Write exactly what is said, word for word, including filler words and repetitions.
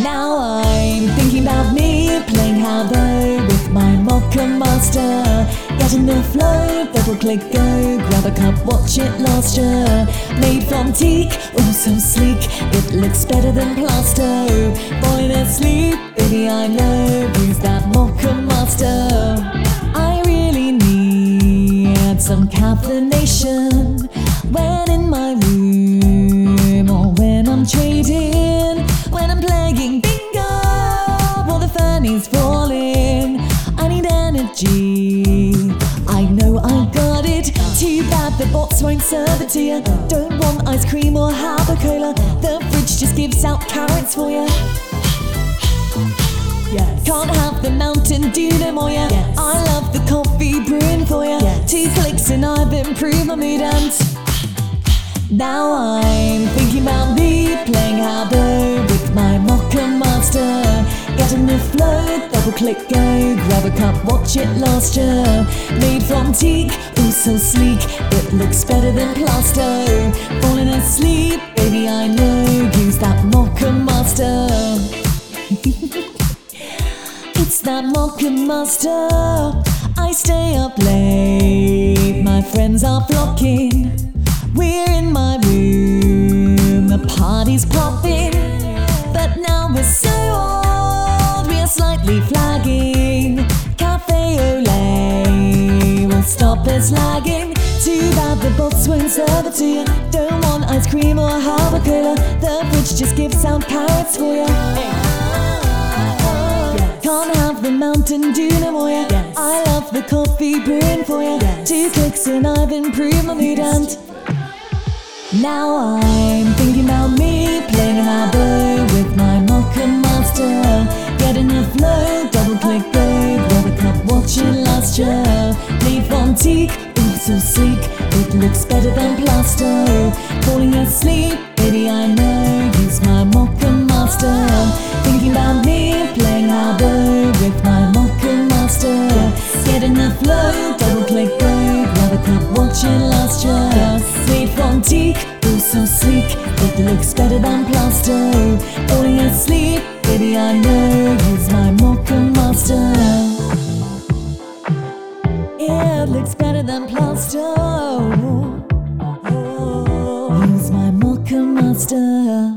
Now I'm thinking about me playing Habbo with my Mocha Master. Getting the flow, double click go, grab a cup, watch it last year. Made from teak, oh so sleek, it looks better than plaster. Falling asleep, baby I know, who's that Mocha Master? I really need some caffeination when in my room or when I'm trading, when I'm playing bingo while the fanny's falling. I need energy, I know I got it. Too bad the bots won't serve it to you. Don't want ice cream or Habacola, the fridge just gives out carrots for you. Yes. Can't have the Mountain Dew no more, yeah. Yes. I love the coffee brewing for you. Yes. Two clicks and I've improved my mood, and now I'm thinking about me playing Habbo with my Mocha Master. Getting the flow, double click go, grab a cup, watch it last year. Made from teak, oh so sleek, it looks better than plaster. Falling asleep, baby I know, use that Mocha Master. It's that Mocha Master. I stay up late, my friends are flocking. We're in my room, the party's popping. But now we're so old, we are slightly flagging. Cafe Olay will stop us lagging. Too bad the bots won't serve it to you. Don't want ice cream or Habacola, the fridge just gives out carrots for you. Can't have the Mountain Dew no more, yeah. Yes. I love the coffee brewing for you. Yes. Two clicks and I've improved my mood, and now I'm thinking about me playing Habbo with my Mocha Master. Getting the flow, double click go, grab a cup, watch it last year. Made from teak, oh so sleek, it looks better than plaster. Falling asleep, baby I know, use my Mocha Master. Thinking about me playing Habbo with my Mocha Master. Getting the flow, double click go, grab a cup, watch it last year. Made from teak, oh so sleek, it looks better than plaster. Falling asleep, baby I know, use my Mocha Master. Yeah, it looks better than plaster. Oh, use my Mocha Master.